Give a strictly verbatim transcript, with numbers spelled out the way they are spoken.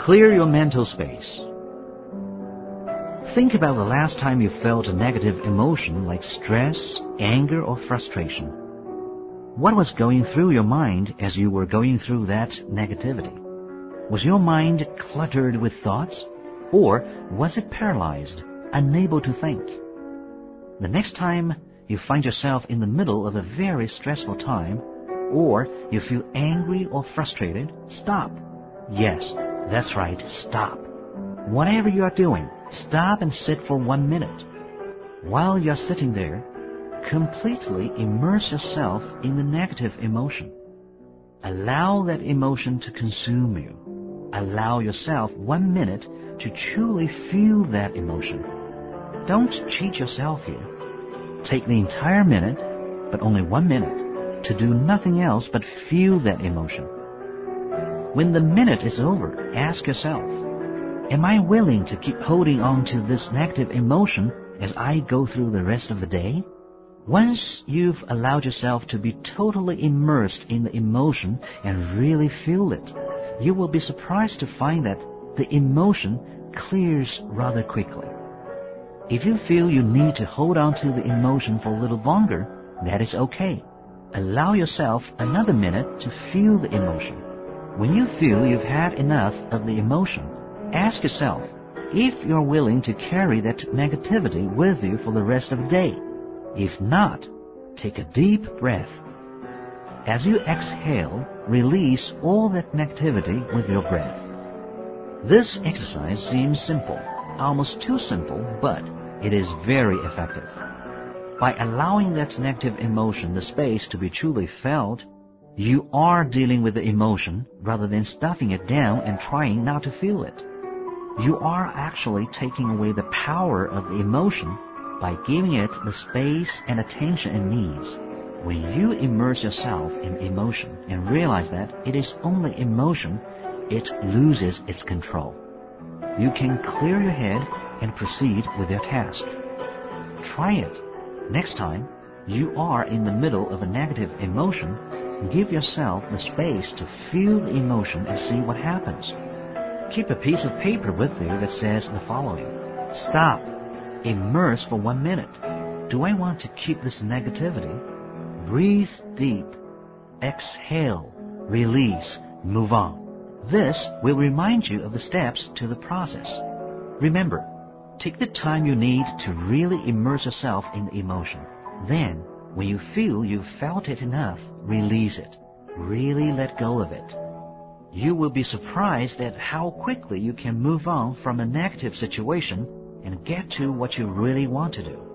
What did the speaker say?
Clear your mental space. Think about the last time you felt a negative emotion like stress, anger, or frustration. What was going through your mind as you were going through that negativity? Was your mind cluttered with thoughts? Or was it paralyzed, unable to think? The next time you find yourself in the middle of a very stressful time, or you feel angry or frustrated, stop. Yes, that's right, stop. Whatever you are doing, stop and sit for one minute. While you are sitting there, completely immerse yourself in the negative emotion. Allow that emotion to consume you. Allow yourself one minute to truly feel that emotion. Don't cheat yourself here. Take the entire minute, but only one minute, to do nothing else but feel that emotion. When the minute is over, ask yourself, am I willing to keep holding on to this negative emotion as I go through the rest of the day? Once you've allowed yourself to be totally immersed in the emotion and really feel it, you will be surprised to find that the emotion clears rather quickly. If you feel you need to hold on to the emotion for a little longer, that is okay. Allow yourself another minute to feel the emotion. When you feel you've had enough of the emotion, ask yourself if you're willing to carry that negativity with you for the rest of the day. If not, take a deep breath. As you exhale, release all that negativity with your breath. This exercise seems simple, almost too simple, but it is very effective. By allowing that negative emotion the space to be truly felt, you are dealing with the emotion rather than stuffing it down and trying not to feel it. You are actually taking away the power of the emotion by giving it the space and attention it needs. When you immerse yourself in emotion and realize that it is only emotion, it loses its control. You can clear your head and proceed with your task. Try it. Next time you are in the middle of a negative emotion, give yourself the space to feel the emotion and see what happens. Keep a piece of paper with you that says the following: stop. Immerse for one minute. Do I want to keep this negativity? Breathe deep. Exhale. Release. Move on. This will remind you of the steps to the process. Remember, take the time you need to really immerse yourself in the emotion. Then, when you feel you've felt it enough, release it. Really let go of it. You will be surprised at how quickly you can move on from a negative situation and get to what you really want to do.